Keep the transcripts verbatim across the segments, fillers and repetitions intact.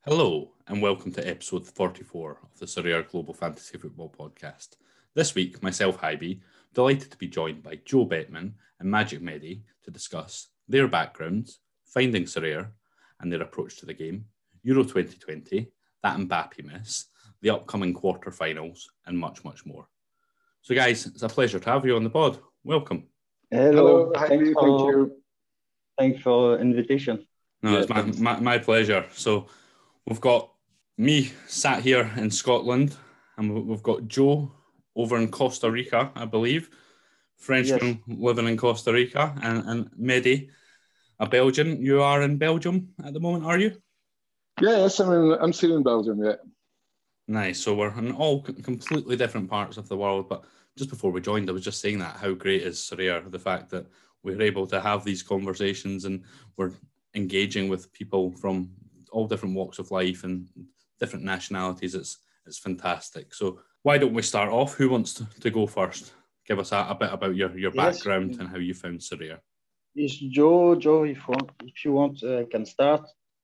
Hello, and welcome to episode forty-four of the Surveyor Global Fantasy Football Podcast. This week, myself, Hybe, delighted to be joined by Joe Bettman and Magic Medi to discuss their backgrounds, finding Surveyor, and their approach to the game, Euro twenty twenty, that Mbappe miss, the upcoming quarterfinals, and much, much more. So, guys, it's a pleasure to have you on the pod. Welcome. Hello. Hello, Thanks Hybe, for, thank you. Thanks for invitation. No, Yeah, it's my, thanks. my, my pleasure. So, we've got me sat here in Scotland, and we've got Joe over in Costa Rica, I believe. Frenchman Yes. living in Costa Rica, and, and Medi, a Belgian. You are in Belgium at the moment, are you? Yeah, yes, I'm, in, I'm still in Belgium, yeah. Nice. So we're in all c- completely different parts of the world. But just before we joined, I was just saying that how great is Surveyor, the fact that we're able to have these conversations and we're engaging with people from all different walks of life and different nationalities. It's it's fantastic. So why don't we start off? Who wants to, to go first? Give us a, a bit about your, your Yes. background and how you found Surveyor. It's Joe. Joe, if, want, if you want, uh, I can start.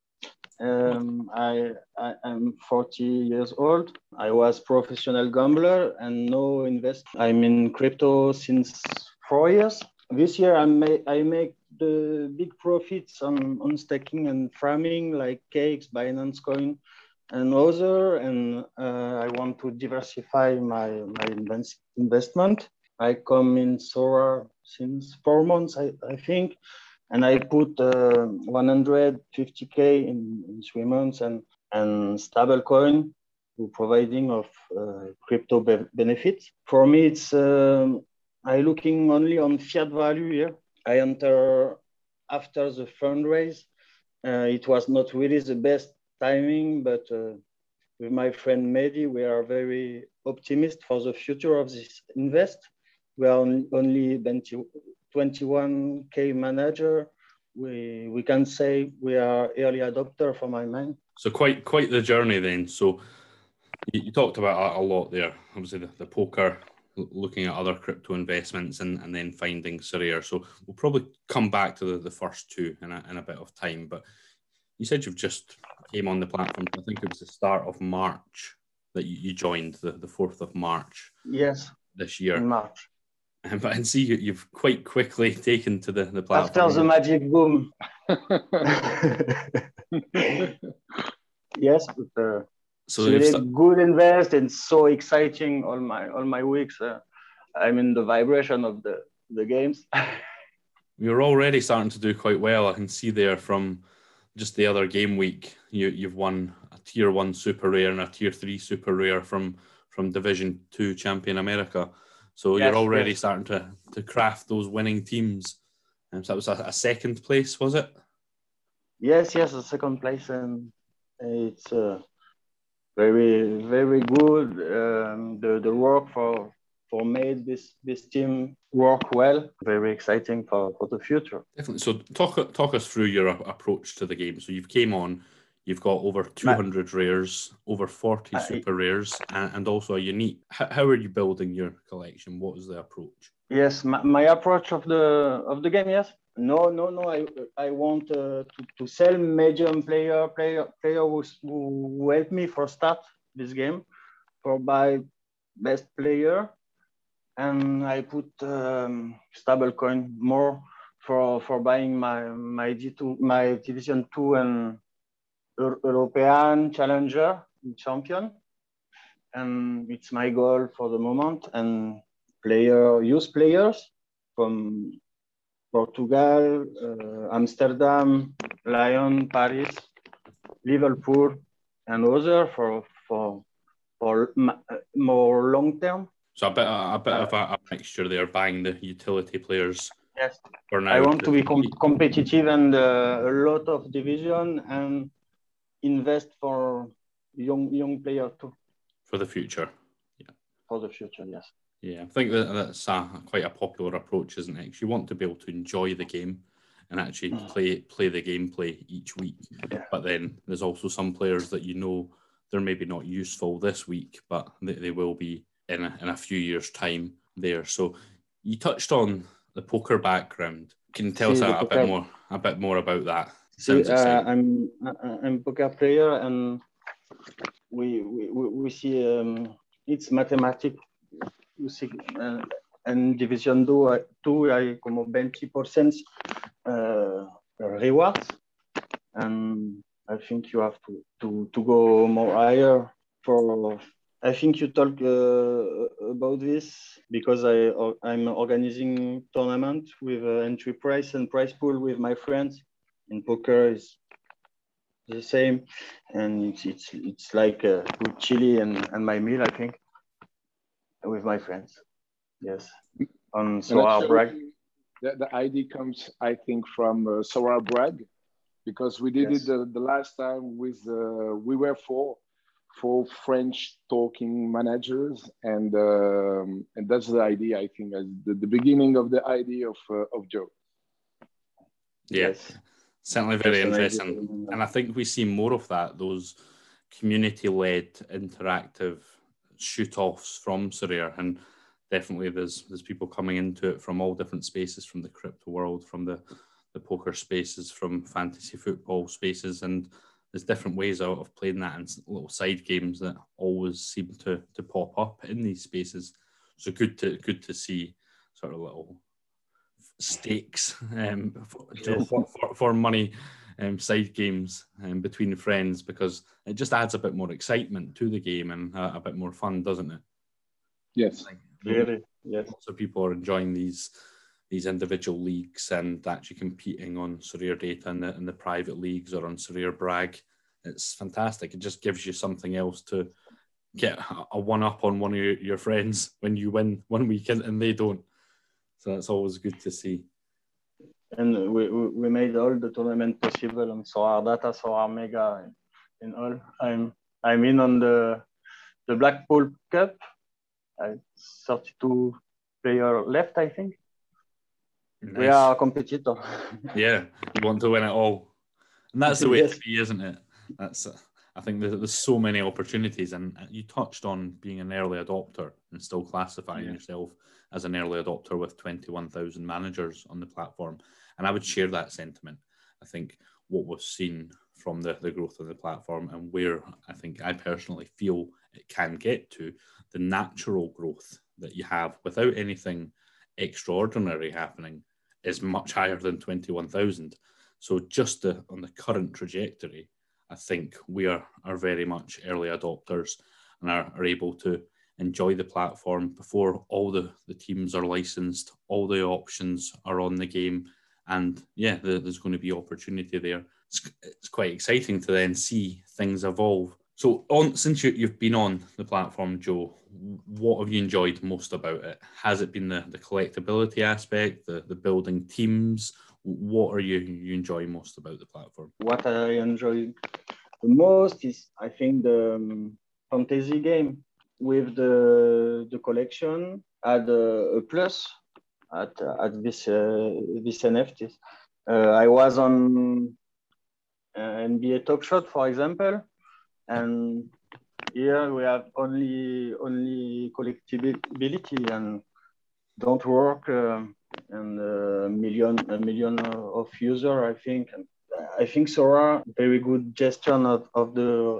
Um, I, I am forty years old. I was professional gambler and now invest. I'm in crypto since four years. This year, I make I make the big profits on, on staking and farming like Cakes, Binance Coin, and other. And uh, I want to diversify my my invest, investment. I come in Sora since four months, I, I think. And I put uh, one hundred fifty K in, in three months and, and stablecoin to providing of uh, crypto be- benefits. For me, it's um, I looking only on fiat value here. I enter after the fundraise. Uh, it was not really the best timing, but uh, with my friend Mehdi, we are very optimistic for the future of this invest. We are on, only twenty-one K manager. We we can say we are early adopter for my mind. So quite quite the journey then. So you, you talked about a, a lot there. Obviously the, the poker, l- looking at other crypto investments and, and then finding Surveyor. So we'll probably come back to the, the first two in a, in a bit of time. But you said you've just came on the platform. I think it was the start of March that you, you joined, the, the fourth of March Yes, this year. in March. Um, But I can see you, you've quite quickly taken to the, the platform. After the magic boom. Yes, but, uh, So it's you've really sta- good invest and so exciting. All my all my weeks, uh, I'm in the vibration of the the games. you're already starting to do quite well. I can see there from just the other game week, you, you've won a tier one super rare and a tier three super rare from, from Division two Champion America. So Yes, you're already yes. starting to, to craft those winning teams. And so that was a, a second place, was it? Yes, yes, the second place, and it's uh, very, very good. Um, the the work for for made this this team work well. Very exciting for, for the future. Definitely. So talk talk us through your a- approach to the game. So you've came on, you've got over two hundred rares, over forty I- super rares, and, and also a unique. How, how are you building your collection? What is the approach? Yes, my, my approach of the of the game. Yes, no, no, no. I I want uh, to, to sell medium player player player who, who help me for start this game, for buy best player, and I put um, stablecoin more for for buying my my D two my Division two and Euro- European Challenger champion, and it's my goal for the moment. And player use players from Portugal, uh, Amsterdam, Lyon, Paris, Liverpool, and other for for for m- more long term. So a bit a bit Uh, of a, a mixture there, buying the utility players Yes, for now. I want to be com- competitive and uh, a lot of division and invest for young young player too for the future. for the future. Yes. Yeah, I think that that's a, quite a popular approach, isn't it? 'Cause you want to be able to enjoy the game and actually Mm. play play the gameplay each week. Yeah. But then there's also some players that you know they're maybe not useful this week, but they, they will be in a, in a few years' time there. So you touched on the poker background. Can you tell us See, a, the a bit poker- more a bit more about that? Sounds uh, exciting. I'm I'm a poker player, and we we, we see um, it's mathematics. You see, uh, and division two, I- two hay como twenty percent uh, rewards, and I think you have to, to, to go more higher for. I think you talk uh, about this because I I'm organizing tournament with uh, entry price and price pool with my friends. In poker is the same, and it's it's it's like uh, with chili and, and my meal, I think, with my friends. Yes, on Soar Bragg. The, the idea comes, I think, from uh, Soar Bragg, because we did yes. it the, the last time with uh, we were four four French talking managers, and um, and that's the idea, I think, as the, the beginning of the idea of uh, of Joe. Yeah, yes. Certainly very yes, interesting. And I think we see more of that, those community-led interactive shoot-offs from Sorare, and definitely there's there's people coming into it from all different spaces, from the crypto world, from the, the poker spaces, from fantasy football spaces, and there's different ways of, of playing that, and little side games that always seem to to pop up in these spaces. So good to good to see sort of little stakes um, for, yes. for, for, for money um, side games um, between friends, because it just adds a bit more excitement to the game and a, a bit more fun, doesn't it? Yes, like, really. Yes. Lots of people are enjoying these these individual leagues and actually competing on Sorare data in the, in the private leagues or on Sorare Bragg. It's fantastic. It just gives you something else to get a one up on one of your, your friends when you win one weekend and they don't. So that's always good to see. And we, we made all the tournament possible on Sorare Data, Sorare Mega, and all. I'm I'm in on the the Blackpool Cup. I thirty-two player left, I think. Nice. We are a competitor. Yeah, you want to win it all, and that's the way yes. to be, isn't it? That's. Uh, I think there's, there's so many opportunities, and you touched on being an early adopter and still classifying yeah. yourself as an early adopter with twenty-one thousand managers on the platform. And I would share that sentiment. I think what we've seen from the, the growth of the platform, and where I think I personally feel it can get to, the natural growth that you have without anything extraordinary happening is much higher than twenty-one thousand. So just the, on the current trajectory, I think we are, are very much early adopters and are, are able to enjoy the platform before all the, the teams are licensed, all the options are on the game. And yeah, the, there's going to be opportunity there. It's, it's quite exciting to then see things evolve. So on since you, you've been on the platform, Joe, what have you enjoyed most about it? Has it been the, the collectability aspect, the, the building teams? What are you, you enjoy most about the platform? What I enjoy the most is, I think, the um, fantasy game with the the collection at a, a plus at at this uh, this N F Ts. Uh, I was on uh, N B A Top Shot, for example, and here we have only only collectibility and don't work. Uh, and a million a million of user, I think. And I think Sorare very good gesture of, of the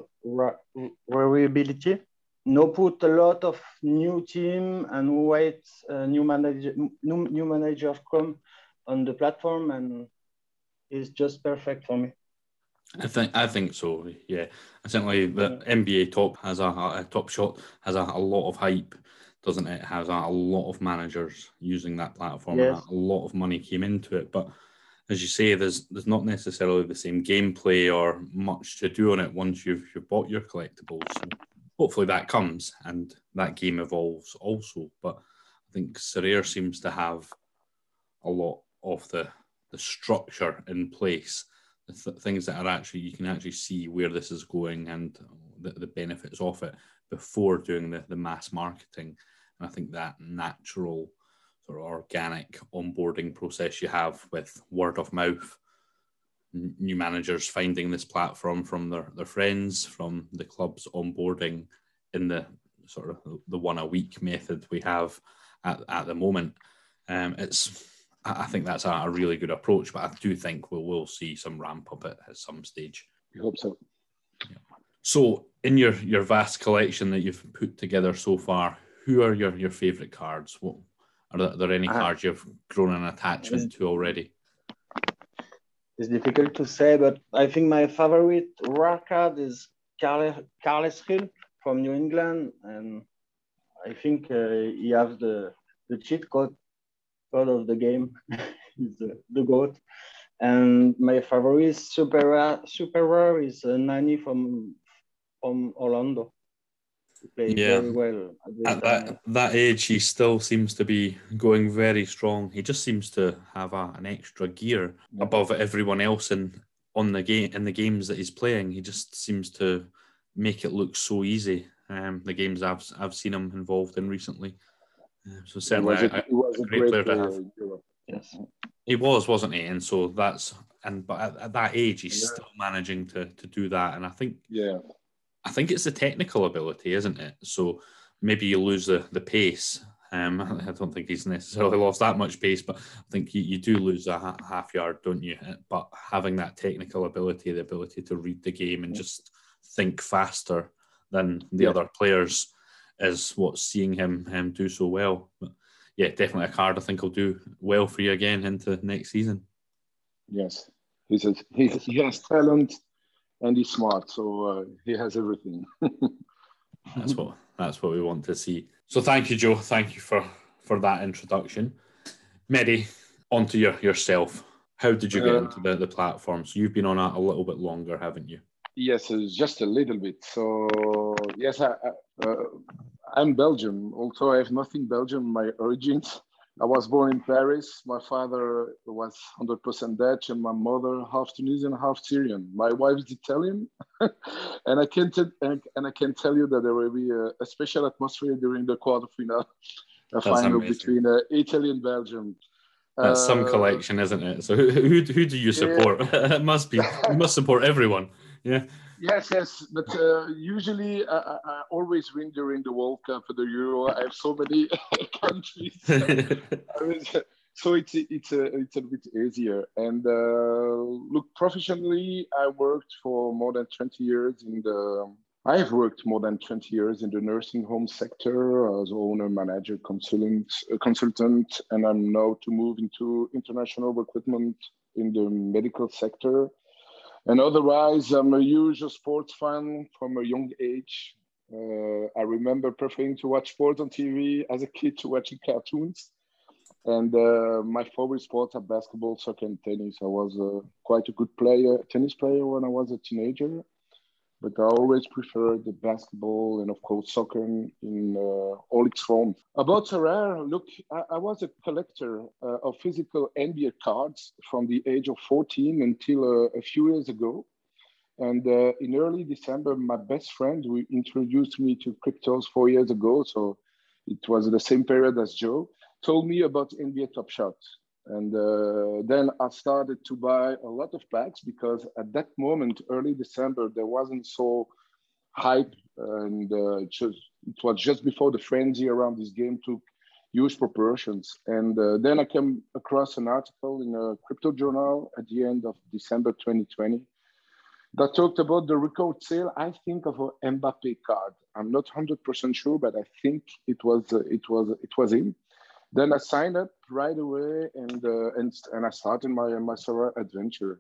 variability. No put a lot of new team and wait uh, new manager new, new manager come on the platform, and it's just perfect for me. I think I think so. Yeah, certainly the yeah. N B A Top has a, a Top Shot has a, a lot of hype, doesn't it? It has a, a lot of managers using that platform. Yes. And a, a lot of money came into it, but as you say, there's there's not necessarily the same gameplay or much to do on it once you've you've bought your collectibles. So hopefully that comes and that game evolves also. But I think Sorare seems to have a lot of the the structure in place. The th- things that are actually, you can actually see where this is going and the, the benefits of it before doing the, the mass marketing. And I think that natural sort of organic onboarding process you have with word of mouth, n- new managers finding this platform from their, their friends, from the club's onboarding in the sort of the one a week method we have at, at the moment. Um, it's I think that's a, a really good approach, but I do think we'll, we'll see some ramp up at, at some stage. We hope so. Yeah. So, in your, your vast collection that you've put together so far, who are your, your favourite cards? What are there, are there any cards you've grown an attachment to already? It's difficult to say, but I think my favorite rare card is Carles, Carles Gil from New England, and I think uh, he has the the cheat code code of the game. He's the, the goat. And my favorite super rare, super rare is uh, Nani from from Orlando. He plays Yeah. very well at that that age. He still seems to be going very strong. He just seems to have a, an extra gear yeah. above everyone else in on the game in the games that he's playing. He just seems to make it look so easy. Um, the games I've I've seen him involved in recently. Uh, so certainly, he was a, he was a, a great, great player, player to have. Yes. He was, wasn't he? And so that's and but at, at that age, he's yeah. still managing to to do that. And I think, yeah, I think it's the technical ability, isn't it? So maybe you lose the the pace. Um, I don't think he's necessarily lost that much pace, but I think you, you do lose a ha- half yard, don't you? But having that technical ability, the ability to read the game and just think faster than the yeah. other players, is what's seeing him um, do so well. But yeah, definitely a card I think will do well for you again into next season. Yes, he's a, he, he has talent and he's smart, so uh, he has everything. That's what that's what we want to see. So thank you, Joe. Thank you for, for that introduction. Mehdi, on to your, yourself. How did you get uh, into the, the platform? So you've been on a, a little bit longer, haven't you? Yes, just a little bit. So yes, I, I, uh, I'm Belgian. Although I have nothing Belgian, my origins. I was born in Paris. My father was one hundred percent Dutch, and my mother half Tunisian, half Syrian. My wife is Italian, and I can t- and, and I can tell you that there will be a, a special atmosphere during the quarterfinal, a final amazing. between uh, Italy and Belgium. That's uh, some collection, isn't it? So who who, who do you support? Yeah. It must be you must support everyone. Yeah. Yes, yes, but uh, usually I, I always win during the World Cup or the Euro. I have so many countries, I mean, so it's it's a it's a bit easier. And uh, look, professionally, I worked for more than twenty years in the. I have worked more than twenty years in the nursing home sector as owner, manager, consultant, uh, consultant, and I'm now to move into international recruitment in the medical sector. And otherwise, I'm a huge sports fan from a young age. Uh, I remember preferring to watch sports on T V as a kid to watching cartoons. And uh, my favorite sports are basketball, soccer, and tennis. I was uh, quite a good player, tennis player when I was a teenager. But I always preferred the basketball and, of course, soccer in, in uh, all its forms. About Sorare, look, I, I was a collector uh, of physical N B A cards from the age of fourteen until uh, a few years ago. And uh, in early December, my best friend who introduced me to cryptos four years ago, so it was the same period as Joe, told me about N B A Top Shot. And uh, then I started to buy a lot of packs because at that moment, early December, there wasn't so hype. And uh, it, just, it was just before the frenzy around this game took huge proportions. And uh, then I came across an article in a crypto journal at the end of December twenty twenty that talked about the record sale, I think, of an Mbappé card. I'm not one hundred percent sure, but I think it was, uh, it was, it was him. Then I signed up right away, and uh, and and I started my my Sorare adventure.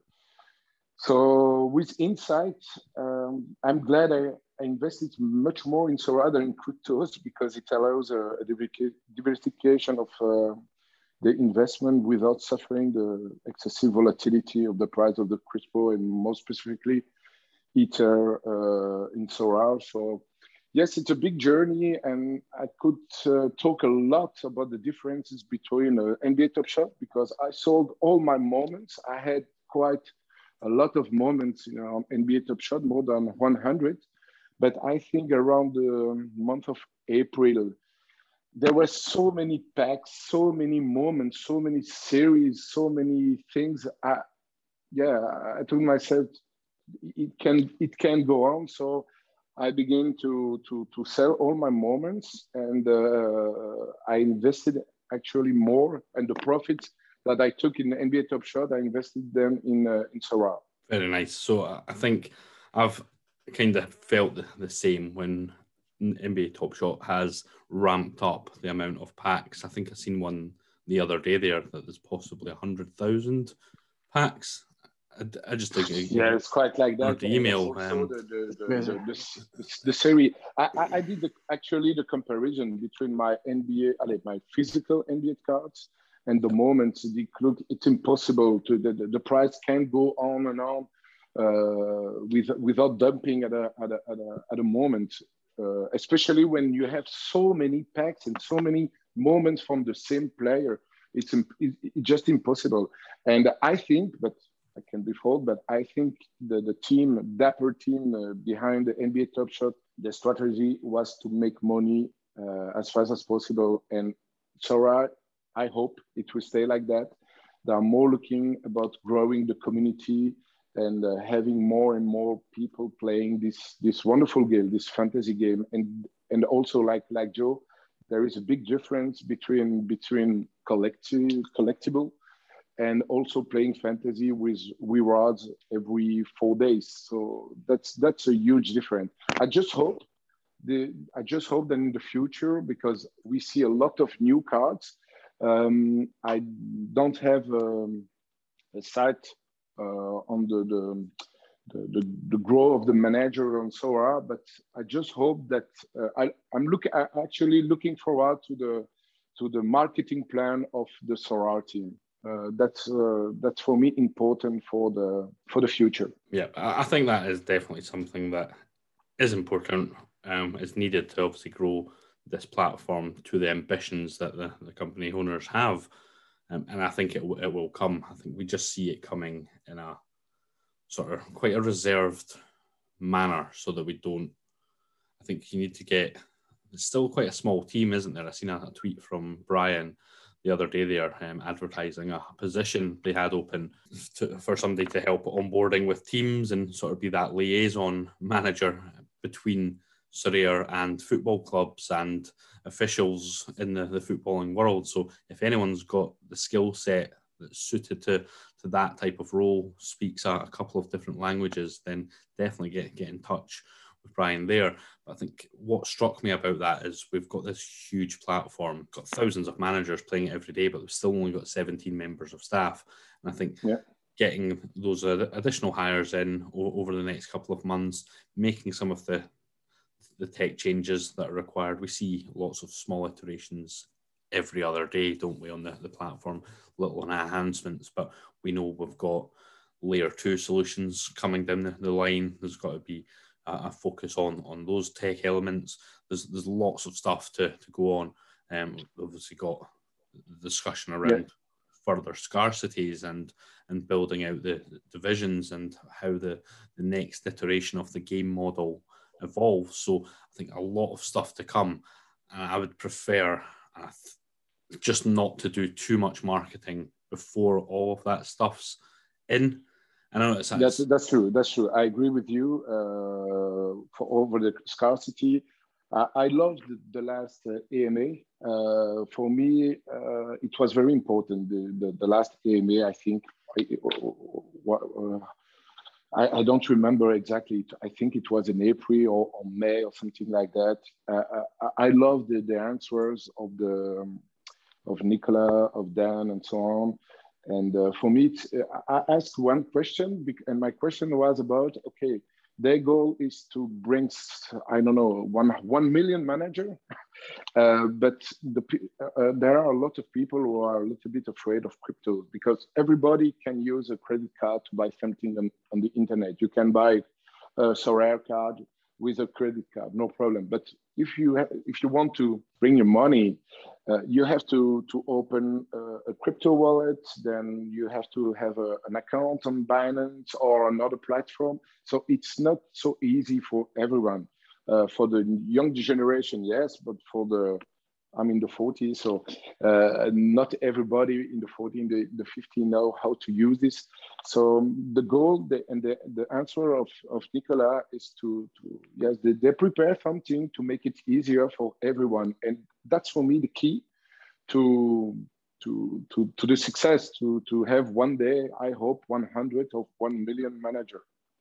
So with Insight, um, I'm glad I, I invested much more in Sorare than in cryptos because it allows a, a diversification of uh, the investment without suffering the excessive volatility of the price of the crypto, and more specifically, Ether uh, in Sorare. So. Yes, it's a big journey, and I could uh, talk a lot about the differences between uh, N B A Top Shot because I sold all my moments. I had quite a lot of moments you know, on N B A Top Shot, more than one hundred. But I think around the month of April, there were so many packs, so many moments, so many series, so many things. I, yeah, I told myself it can it can go on. So. I began to, to, to sell all my moments, and uh, I invested actually more, and the profits that I took in N B A Top Shot, I invested them in uh, in Sorare. Very nice. So I think I've kind of felt the, the same when N B A Top Shot has ramped up the amount of packs. I think I seen one the other day there that there's possibly a hundred thousand packs. I, I just think yeah, it's quite like that. The email, also um, the the the, the, the, the, the series. I, I did the, actually the comparison between my N B A, my physical N B A cards, and the moment the look. It's impossible to the, the, the price can't go on and on uh, with, without dumping at a at a at a, at a moment. Uh, especially when you have so many packs and so many moments from the same player, it's, it, it's just impossible. And I think, but I can be false, but I think the, the team, Dapper team uh, behind the N B A Top Shot, the strategy was to make money uh, as fast as possible. And Sorare, I hope it will stay like that. They are more looking about growing the community and uh, having more and more people playing this this wonderful game, this fantasy game. And and also like like Joe, there is a big difference between between collective collectible and also playing fantasy with rewards every four days. So that's that's a huge difference. I just hope the I just hope that in the future, because we see a lot of new cards. Um, I don't have um, a site uh, on the the, the the the growth of the manager on Sorare, but I just hope that uh, I I'm look I actually looking forward to the to the marketing plan of the Sorare team. Uh, that's uh, that's for me important for the for the future. Yeah, I think that is definitely something that is important. Um, it's needed to obviously grow this platform to the ambitions that the, the company owners have, um, and I think it w- it will come. I think we just see it coming in a sort of quite a reserved manner, so that we don't. I think you need to get. It's still quite a small team, isn't there? I seen a, a tweet from Brian the other day there, um, advertising a position they had open to, for somebody to help onboarding with teams and sort of be that liaison manager between Sorare and football clubs and officials in the, the footballing world. So if anyone's got the skill set that's suited to, to that type of role, speaks a, a couple of different languages, then definitely get, get in touch with Brian there. But I think what struck me about that is we've got this huge platform, got thousands of managers playing it every day, but we've still only got seventeen members of staff. And I think yeah. getting those additional hires in over the next couple of months, making some of the the tech changes that are required. We see lots of small iterations every other day, don't we, on the, the platform, little enhancements, but we know we've got layer two solutions coming down the, the line. There's got to be a, a focus on, on those tech elements. There's there's lots of stuff to, to go on. Um, we've obviously got the discussion around yeah. further scarcities and and building out the, the divisions and how the, the next iteration of the game model evolve. So I think a lot of stuff to come. And I would prefer uh, just not to do too much marketing before all of that stuff's in. I know it's that's that's true. That's true. I agree with you. Uh, for over the scarcity, uh, I loved the, the last uh, A M A. Uh, for me, uh, it was very important. The, the the last A M A, I think. Uh, I, I don't remember exactly. I think it was in April or, or May or something like that. Uh, I, I love the, the answers of the um, of Nicola, of Dan, and so on. And uh, for me, it's, I asked one question, and my question was about, okay, their goal is to bring, I don't know, one one million manager. Uh, but the, uh, there are a lot of people who are a little bit afraid of crypto because everybody can use a credit card to buy something on, on the internet. You can buy a Sorare card with a credit card, no problem. But if you have, if you want to bring your money, uh, you have to to open a, a crypto wallet. Then you have to have a, an account on Binance or another platform. So it's not so easy for everyone. Uh, for the young generation, yes, but for the, I'm in the forties, so uh, not everybody in the forty, in the, the fifty know how to use this. So the goal the, and the, the answer of, of Nicola is to, to yes, they, they prepare something to make it easier for everyone. And that's for me the key to, to to to the success to to have one day, I hope, one hundred of one million manager.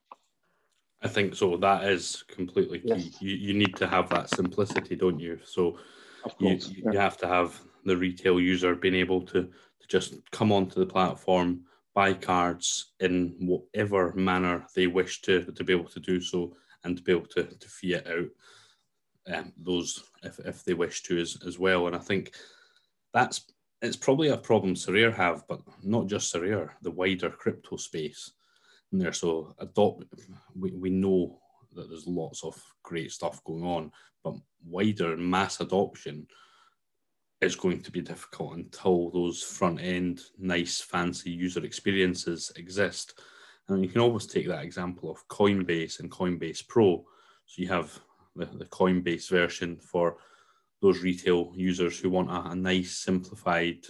I think so. That is completely key. Yes. You you need to have that simplicity, don't you? So of course, you, yeah. you have to have the retail user being able to, to just come onto the platform, buy cards in whatever manner they wish to, to be able to do so, and to be able to, to fiat out um, those if, if they wish to as, as well. And I think that's it's probably a problem Sorare have, but not just Sorare, the wider crypto space in there. So adopt we, we know that there's lots of great stuff going on, but wider mass adoption is going to be difficult until those front end, nice, fancy user experiences exist. And you can always take that example of Coinbase and Coinbase Pro. So you have the, the Coinbase version for those retail users who want a, a nice, simplified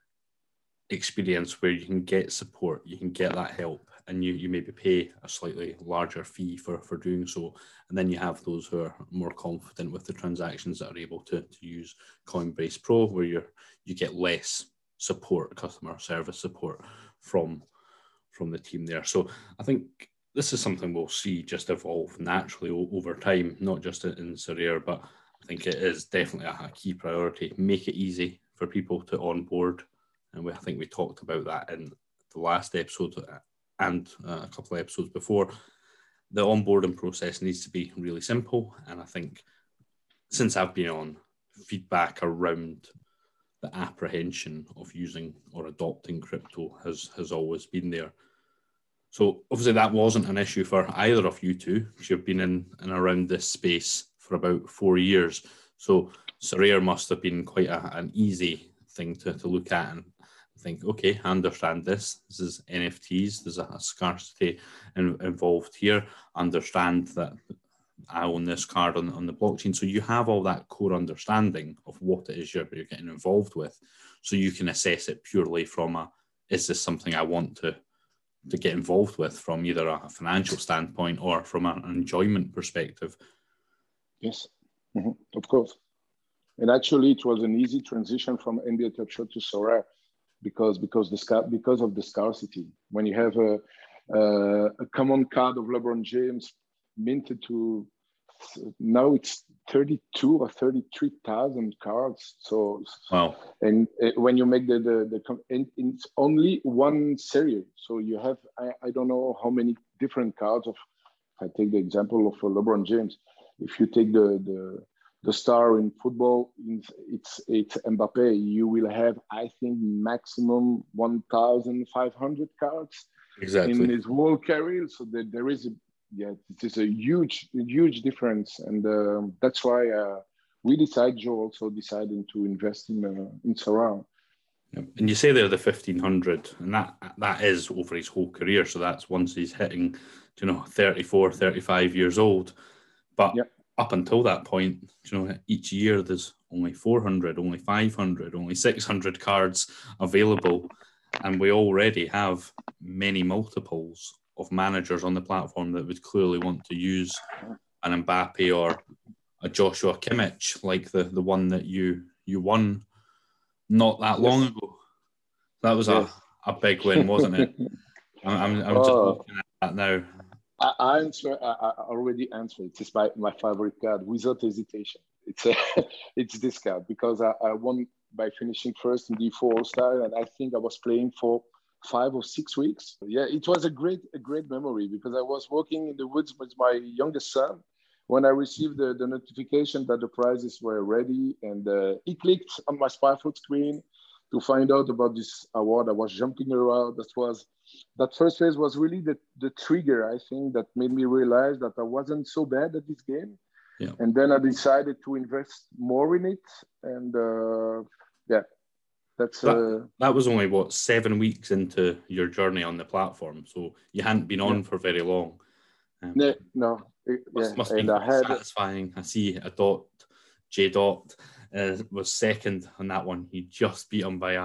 experience where you can get support, you can get that help, and you, you maybe pay a slightly larger fee for, for doing so. And then you have those who are more confident with the transactions that are able to, to use Coinbase Pro, where you're, you get less support, customer service support from, from the team there. So I think this is something we'll see just evolve naturally over time, not just in Sorare, but I think it is definitely a, a key priority. Make it easy for people to onboard. And we, I think we talked about that in the last episode and uh, a couple of episodes before. The onboarding process needs to be really simple. And I think since I've been on, feedback around the apprehension of using or adopting crypto has, has always been there. So obviously that wasn't an issue for either of you two, because you've been in and around this space for about four years. So Sorare must have been quite a, an easy thing to, to look at and think, okay, I understand this. This is N F Ts. There's a, a scarcity in, involved here. Understand that I own this card on, on the blockchain. So you have all that core understanding of what it is you're, you're getting involved with. So you can assess it purely from a, is this something I want to, to get involved with from either a financial standpoint or from an enjoyment perspective? Yes, mm-hmm. Of course. And actually, it was an easy transition from N B A Top Shot to Sorare because because the because of the scarcity. When you have a a, a common card of LeBron James minted to now it's thirty-two or thirty-three thousand cards. So wow. And uh, when you make the the, the and it's only one series. So you have I, I don't know how many different cards of. If I take the example of uh, LeBron James, if you take the the the star in football, it's it's Mbappe. You will have, I think, maximum one thousand five hundred cards exactly in his whole career. So that there is a yeah, it is a huge huge difference, and um, that's why uh, we decided. Joe also decided to invest in uh, in Sorare. Yep. And you say they're the fifteen hundred, and that that is over his whole career. So that's once he's hitting, you know, thirty-four, thirty-five years old. But yep. Up until that point, you know, each year there's only four hundred, only five hundred, only six hundred cards available. And we already have many multiples of managers on the platform that would clearly want to use an Mbappe or a Joshua Kimmich, like the, the one that you you won not that long yes. ago. That was yes. a, a big win, wasn't it? I'm, I'm, I'm just oh. looking at that now. I answer. I, I already answered. It's my, my favorite card without hesitation. It's a, it's this card because I, I won by finishing first in D four All-Star, and I think I was playing for five or six weeks. Yeah, it was a great a great memory because I was walking in the woods with my youngest son when I received the, the notification that the prizes were ready, and uh, he clicked on my SpyFoot screen to find out about this award. I was jumping around. That was that first phase was really the, the trigger, I think, that made me realize that I wasn't so bad at this game. Yeah. And then I decided to invest more in it. And uh, yeah, that's... That, uh, that was only, what, seven weeks into your journey on the platform. So you hadn't been on yeah. for very long. Um, no, no. It, must, yeah. must be satisfying. I see a dot, J dot uh, was second on that one. You just beat him by a...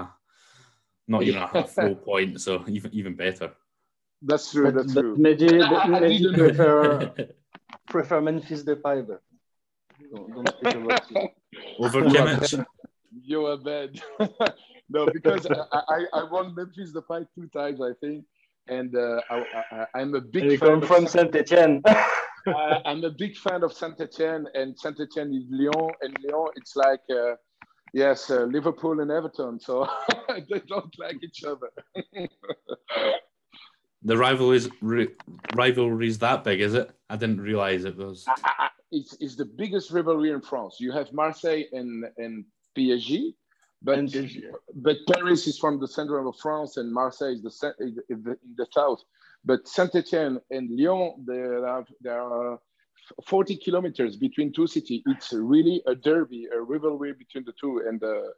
Not even a full point, so even even better. That's true. But, that's but true. Maybe, maybe prefer prefer Memphis Depay. But don't, don't speak about it. Over Kimmich. You are bad. no, because I, I, I won Memphis Depay two times, I think. And uh, I, I, I'm a big and you fan come from Saint Etienne. I, I'm a big fan of Saint Etienne, and Saint Etienne is Lyon, and Lyon, it's like, uh, yes, uh, Liverpool and Everton. So they don't like each other. The rivalries, ri- rivalry's that big, is it? I didn't realize it was. I, I, it's, it's the biggest rivalry in France. You have Marseille and, and P S G, but, And P S G. but Paris is from the center of France and Marseille is the, in the, in the south. But Saint-Etienne and Lyon, there are, there are forty kilometers between two cities. It's really a derby, a rivalry between the two. And uh,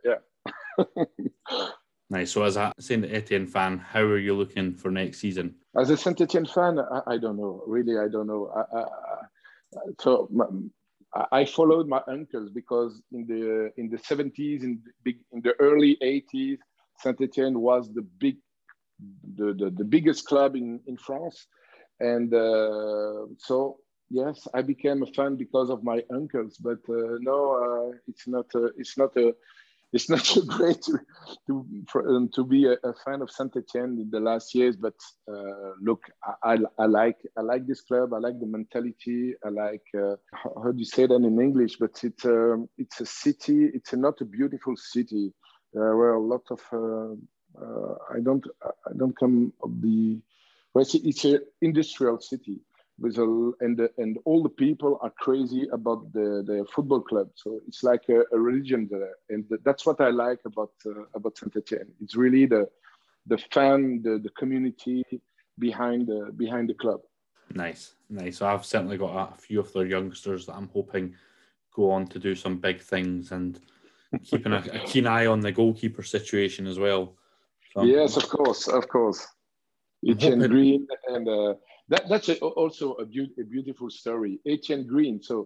yeah. Nice. So as a Saint-Etienne fan, how are you looking for next season? As a Saint-Etienne fan, I, I don't know. Really, I don't know. I, I, so my, I followed my uncles because in the in the seventies, in the, big, in the early eighties, Saint-Etienne was the big, the, the, the biggest club in, in France. And uh, so, yes, I became a fan because of my uncles. But uh, no, uh, it's not. A, it's not a. It's not so great to to for, um, to be a, a fan of Saint-Etienne in the last years. But uh, look, I, I, I like I like this club. I like the mentality. I like uh, how, how do you say that in English? But it's um, it's a city. It's a, not a beautiful city. There were a lot of. Uh, uh, I don't I don't come of the. Well, it's, it's an industrial city. With a, and the, and all the people are crazy about the, the football club. So it's like a, a religion there, and that's what I like about uh, about Saint-Etienne. It's really the the fan, the, the community behind the behind the club. Nice, nice. So I've certainly got a few of their youngsters that I'm hoping go on to do some big things, and keeping a, a keen eye on the goalkeeper situation as well. So yes, of course, of course. Etienne Green and. Uh, That, that's a, also a, be- a beautiful story. Etienne Green, so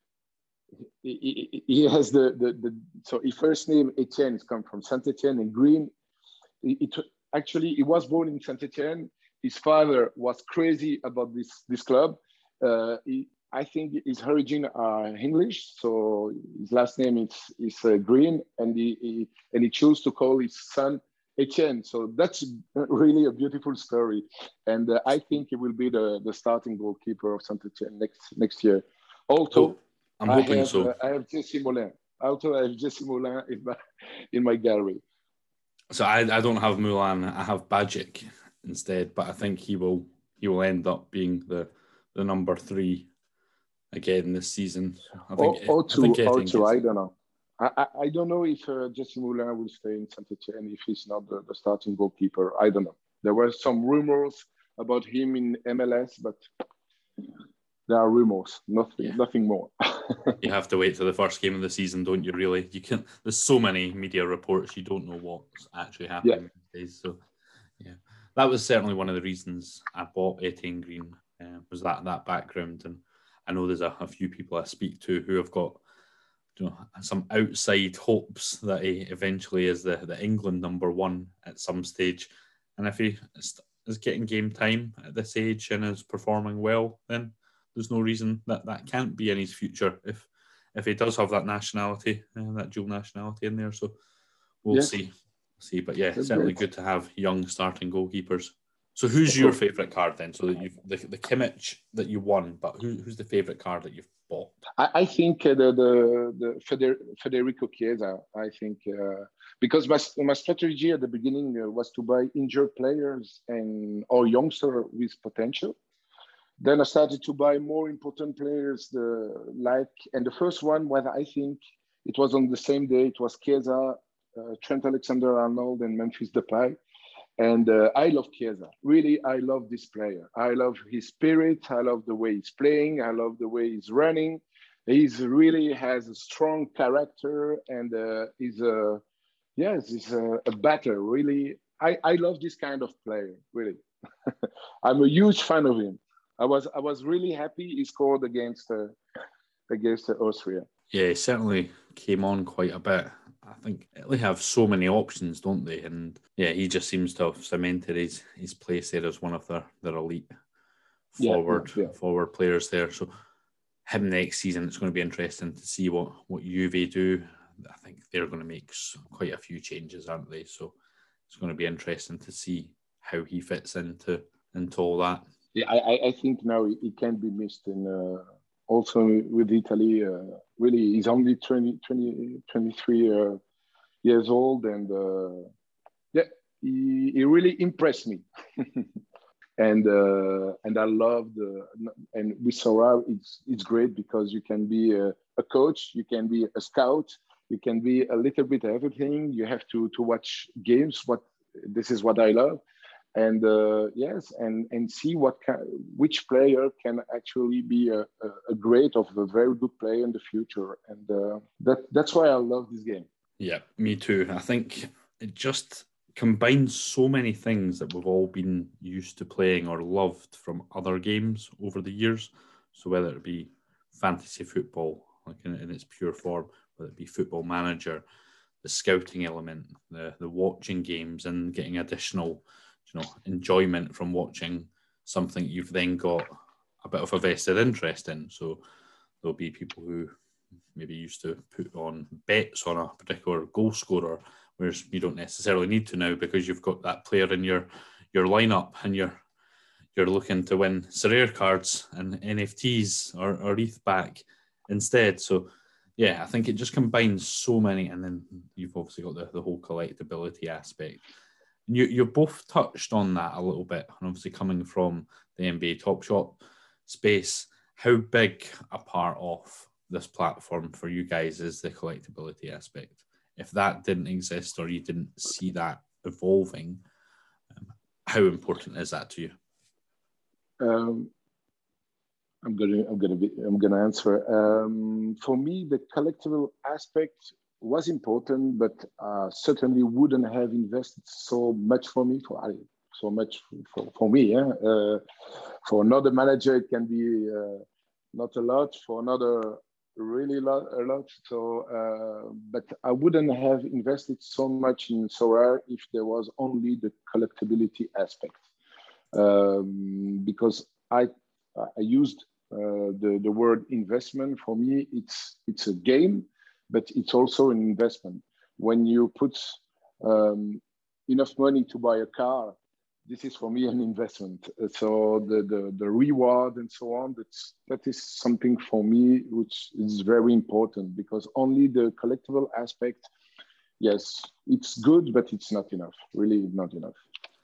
he, he, he has the, the, the, so his first name, Etienne, is come from Saint-Etienne, and Green, it, it actually, he was born in Saint-Etienne. His father was crazy about this, this club. Uh, he, I think his origin are English, so his last name is, is uh, Green, and he, he, and he chose to call his son Etienne. So that's really a beautiful story. And uh, I think he will be the, the starting goalkeeper of Saint-Etienne next next year. Also, oh, I'm hoping I have, so. Uh, I have Jesse Moulin. Also, I have Jesse Moulin in my, in my gallery. So I, I don't have Moulin. I have Bajic instead, but I think he will he will end up being the, the number three again this season. I think, or, or two, I, think or gets... two, I don't know. I, I, I don't know if uh, Jesse Moulin will stay in Saint-Etienne if he's not the, the starting goalkeeper. I don't know. There were some rumors about him in M L S, but there are rumors, nothing, yeah. nothing more. You have to wait till the first game of the season, don't you? Really, you can. There's so many media reports, you don't know what's actually happening yeah. these days. So, yeah, that was certainly one of the reasons I bought Etienne Green. Uh, was that that background, and I know there's a, a few people I speak to who have got. You know, some outside hopes that he eventually is the, the England number one at some stage. And if he is getting game time at this age and is performing well, then there's no reason that that can't be in his future if if he does have that nationality, uh, that dual nationality in there. So we'll yes. see. see. But yeah, That's certainly great. Good to have young starting goalkeepers. So who's your favourite card then? So that you've the, the Kimmich that you won, but who, who's the favourite card that you've bought? I, I think uh, the the, the Feder, Federico Chiesa. I think uh, because my my strategy at the beginning uh, was to buy injured players and or youngster with potential. Then I started to buy more important players. The like and the first one was I think it was on the same day. It was Chiesa, uh, Trent Alexander-Arnold, and Memphis Depay. And uh, I love Chiesa. Really, I love this player. I love his spirit. I love the way he's playing. I love the way he's running. He's really has a strong character and uh, he's a, yes, he's a, a battler. Really, I, I love this kind of player. Really, I'm a huge fan of him. I was I was really happy he scored against uh, against uh, Austria. Yeah, he certainly came on quite a bit. I think they have so many options, don't they? And yeah, he just seems to have cemented his, his place there as one of their, their elite forward yeah, yeah. forward players there. So him next season, it's going to be interesting to see what, what Juve do. I think they're going to make quite a few changes, aren't they? So it's going to be interesting to see how he fits into into all that. Yeah, I, I think now he can't be missed. In uh, also with Italy, uh, really, he's only twenty, twenty, twenty-three uh, years old, and uh, yeah, he, he really impressed me. and uh, and I love the and with Sorare, it's it's great because you can be a, a coach, you can be a scout, you can be a little bit of everything. You have to to watch games. What this is what I love. And uh, yes, and and see what can, which player can actually be a, a, a great of a very good player in the future, and uh, that that's why I love this game. Yeah, me too. I think it just combines so many things that we've all been used to playing or loved from other games over the years. So whether it be fantasy football, like in, in its pure form, whether it be Football Manager, the scouting element, the the watching games, and getting additional, you know, enjoyment from watching something you've then got a bit of a vested interest in. So there'll be people who maybe used to put on bets on a particular goal scorer, whereas you don't necessarily need to now because you've got that player in your your lineup and you're you're looking to win Sorare cards and N F Ts or, or E T H back instead. So yeah, I think it just combines so many, and then you've obviously got the, the whole collectability aspect. You you both touched on that a little bit, and obviously coming from the N B A Top Shot space, how big a part of this platform for you guys is the collectability aspect? If that didn't exist or you didn't see that evolving, um, how important is that to you? Um, I'm gonna I'm gonna be I'm gonna answer. Um, for me, the collectible aspect was important, but uh, certainly wouldn't have invested so much for me, for so much for, for me. Yeah? Uh, for another manager, it can be uh, not a lot. For another, really lot, a lot. So, uh, but I wouldn't have invested so much in Sorare if there was only the collectability aspect, um, because I I used uh, the the word investment. For me, it's it's a game, but it's also an investment. When you put um, enough money to buy a car, this is for me an investment. So the, the, the reward and so on, that's, that is something for me which is very important, because only the collectible aspect, yes, it's good, but it's not enough, really not enough.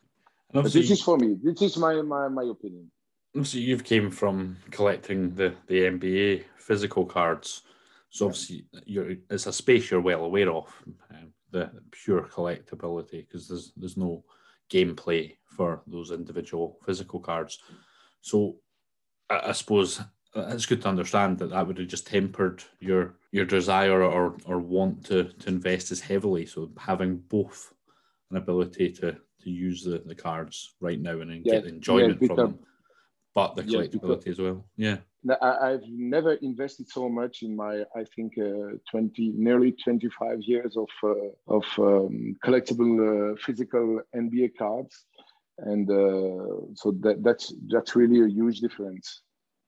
But this is for me, this is my, my, my opinion. So you've came from collecting the, the N B A physical cards. So obviously, you're, it's a space you're well aware of, um, the pure collectability, because there's there's no gameplay for those individual physical cards. So I, I suppose it's good to understand that that would have just tempered your your desire or or want to to invest as heavily. So having both an ability to to use the, the cards right now and then yes, get enjoyment yes, from them, but the yes, collectability because, as well. Yeah. I've never invested so much in my, I think, uh, twenty, nearly twenty-five years of uh, of um, collectible uh, physical N B A cards, and uh, so that that's that's really a huge difference.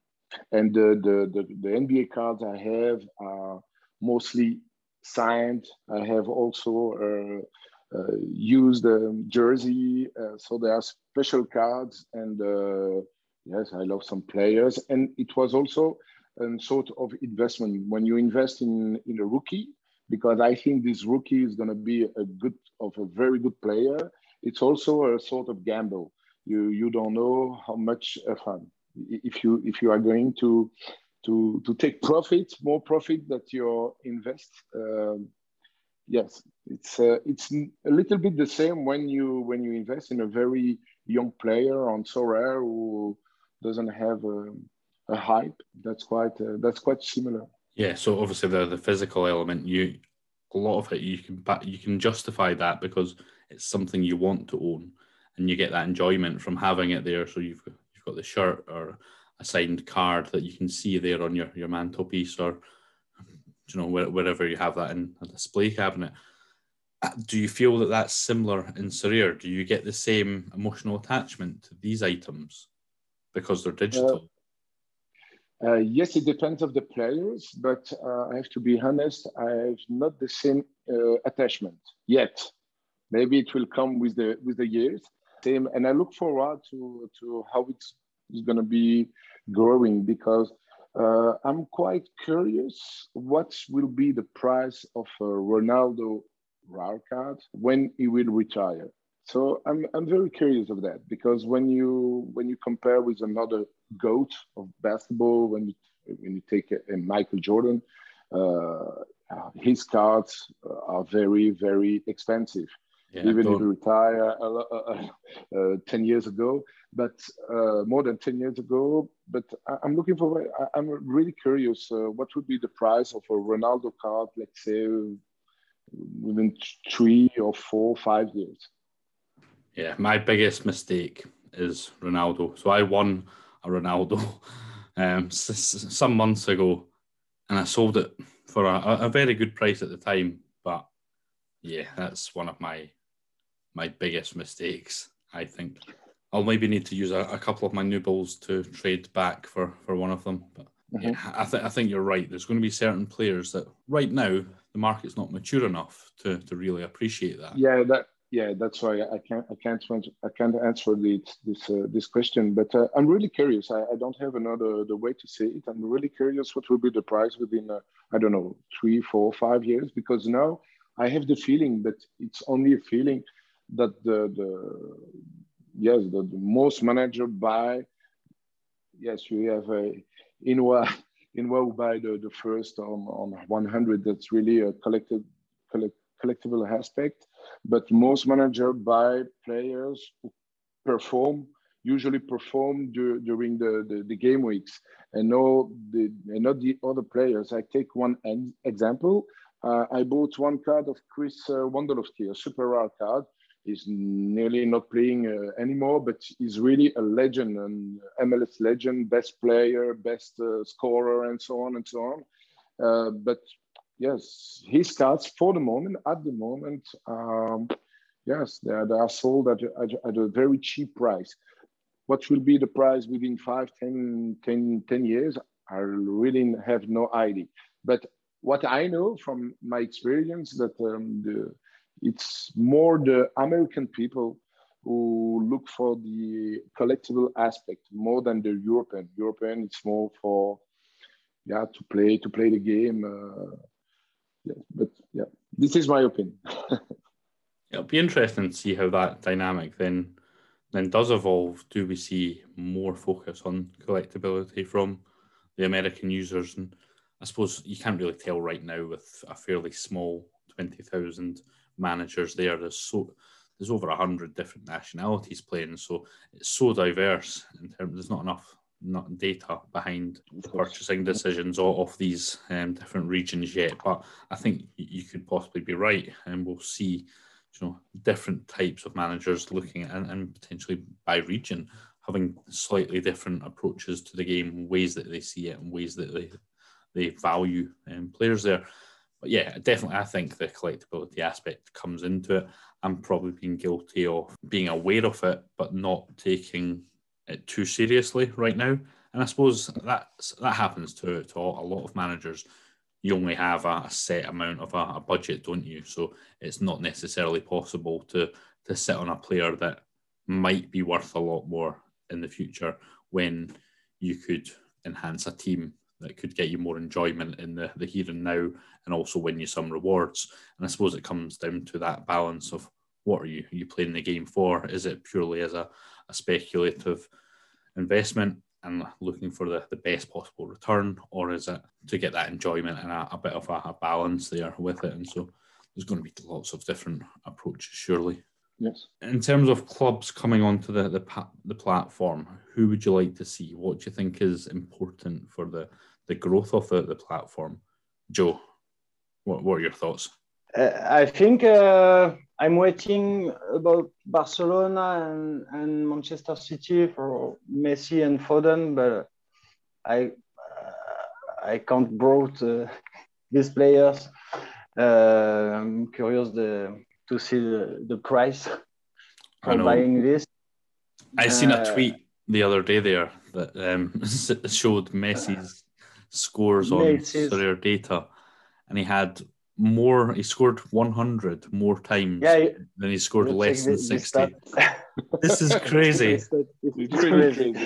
And the the the, the N B A cards I have are mostly signed. I have also uh, uh, used um, jersey, uh, so there are special cards and. Uh, Yes, I love some players. And it was also a sort of investment when you invest in, in a rookie, because I think this rookie is going to be a good, of a very good player. It's also a sort of gamble. You you don't know how much uh, fun. If you if you are going to to to take profit, more profit that you invest. Um, yes, it's uh, it's a little bit the same when you when you invest in a very young player on Sorare who doesn't have a, a hype. That's quite uh, that's quite similar. Yeah, so obviously the the physical element, you a lot of it you can you can justify that because it's something you want to own, and you get that enjoyment from having it there. So you've you've got the shirt or a signed card that you can see there on your your mantelpiece, or you know wherever you have that in a display cabinet. Do you feel that that's similar in Sorare? Do you get the same emotional attachment to these items because they're digital? Uh, yes, it depends of the players, but uh, I have to be honest, I have not the same uh, attachment yet. Maybe it will come with the with the years. Same, and I look forward to to how it's, it's going to be growing, because uh, I'm quite curious what will be the price of a Ronaldo rare card when he will retire. So I'm I'm very curious of that, because when you when you compare with another GOAT of basketball, when you when you take a, a Michael Jordan, uh, his cards are very very expensive. Yeah, even don't... if he retired uh, uh, uh, ten years ago, but uh, more than ten years ago. But I'm looking for. I'm really curious. Uh, what would be the price of a Ronaldo card? Let's say within three or four, five years. Yeah, my biggest mistake is Ronaldo. So I won a Ronaldo um, s- s- some months ago, and I sold it for a, a very good price at the time. But yeah, that's one of my my biggest mistakes, I think. I'll maybe need to use a, a couple of my new balls to trade back for, for one of them. But mm-hmm. yeah, I, th- I think you're right. There's going to be certain players that right now the market's not mature enough to, to really appreciate that. Yeah, that. Yeah, that's why I can't I can't I can't answer this this uh, this question. But uh, I'm really curious. I, I don't have another the way to say it. I'm really curious what will be the price within uh, I don't know three, four, five years. Because now I have the feeling, but it's only a feeling, that the the yes the, the most manager buy. Yes, we have a Inwa Inwa who buy the the first on on one hundred. That's really a collective collect, collectible aspect. But most managers buy players who perform, usually perform du- during the, the, the game weeks, and no, the, and not the other players. I take one en- example. Uh, I bought one card of Chris uh, Wondolowski, a super rare card. He's nearly not playing uh, anymore, but he's really a legend, an M L S legend, best player, best uh, scorer, and so on and so on. Uh, but yes, his cards for the moment, at the moment, um, yes, they are, they are sold at, at, at a very cheap price. What will be the price within five, ten, ten, ten years? I really have no idea. But what I know from my experience, that um, the, it's more the American people who look for the collectible aspect more than the European. European, it's more for yeah to play to play the game. Uh, Yeah, but yeah, this is my opinion. It'll be interesting to see how that dynamic then then does evolve. Do we see more focus on collectability from the American users? And I suppose you can't really tell right now with a fairly small twenty thousand managers there. There's so there's over one hundred different nationalities playing, so it's so diverse in terms there's not enough not data behind purchasing decisions of these um, different regions yet, but I think you could possibly be right, and we'll see, you know, different types of managers looking at and, and potentially by region having slightly different approaches to the game, ways that they see it and ways that they they value um, players there. But yeah, definitely, I think the collectability aspect comes into it. I'm probably being guilty of being aware of it, but not taking it too seriously right now. And I suppose that's, that happens to, to a lot of managers. You only have a, a set amount of a, a budget, don't you? So it's not necessarily possible to, to sit on a player that might be worth a lot more in the future when you could enhance a team that could get you more enjoyment in the, the here and now and also win you some rewards. And I suppose it comes down to that balance of what are you, are you playing the game for? Is it purely as a, a speculative investment and looking for the, the best possible return, or is it to get that enjoyment and a, a bit of a, a balance there with it? And so there's going to be lots of different approaches, surely. Yes. In terms of clubs coming onto the, the the platform, who would you like to see? What do you think is important for the, the growth of the, the platform? Joe, what, what are your thoughts? Uh, I think uh, I'm waiting about Barcelona and, and Manchester City for Messi and Foden, but I uh, I can't brought uh, these players. Uh, I'm curious the, to see the, the price for buying this. I seen uh, a tweet the other day there that um, showed Messi's scores on Messi's. Sorare data, and he had more. He scored one hundred more times Yeah, than he scored you less check than the- the sixty. stat. This is crazy. It's It's really crazy.